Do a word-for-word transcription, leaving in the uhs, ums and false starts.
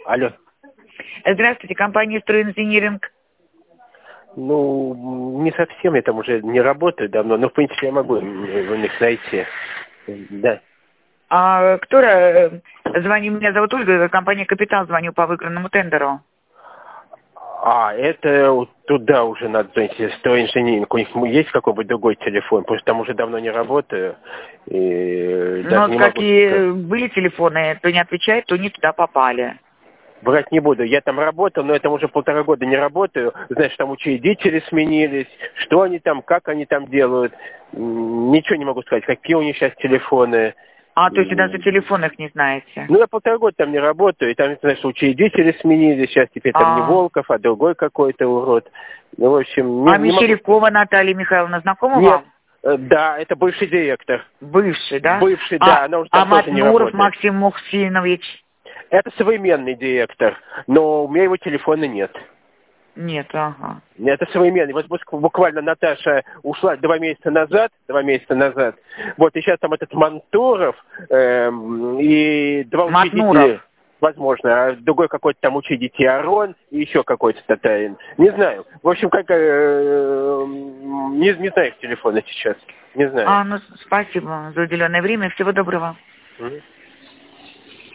Алло. Здравствуйте, компания «Стройинжиниринг». Ну, не совсем, я там уже не работаю давно, но, в принципе, я могу у них найти. Да. А кто э, звоню? Меня зовут Ольга, компания «Капитал», звоню по выигранному тендеру. А, это туда уже надо звонить, «Стройинжиниринг». У них есть какой-нибудь другой телефон? Потому что там уже давно не работаю. И Но даже не могу какие сказать. были телефоны, то не отвечает, то не туда попали. Брать не буду. Я там работал, но я там уже полтора года не работаю. Знаешь, там учредители сменились. Что они там, как они там делают. М, Ничего не могу сказать. Какие у них сейчас телефоны. А, то есть вы даже М, телефон их не знаете? Ну, я полтора года там не работаю. И там, знаешь, учредители сменились. Сейчас теперь там не А, Волков, а другой какой-то урод. Ну, в общем, не, а не могу сказать. Мещерякова Наталья Михайловна знакома Нет. вам? Э, Да, это бывший директор. Бывший, да? Бывший, да, А, она уже а там тоже не Матнуров работает. Максим Мухсинович? Это современный директор, но у меня его телефона нет. Нет, ага. Это современный. Вот бус- буквально Наташа ушла два месяца назад, два месяца назад. Вот, и сейчас там этот Мантуров эм, и два Матнуров. учредителя, возможно, а другой какой-то там учредитель Арон и еще какой-то татарин. Не знаю. В общем, как э, не, не знаю их телефона сейчас. Не знаю. А, ну, спасибо за уделенное время. Всего доброго. Мгм.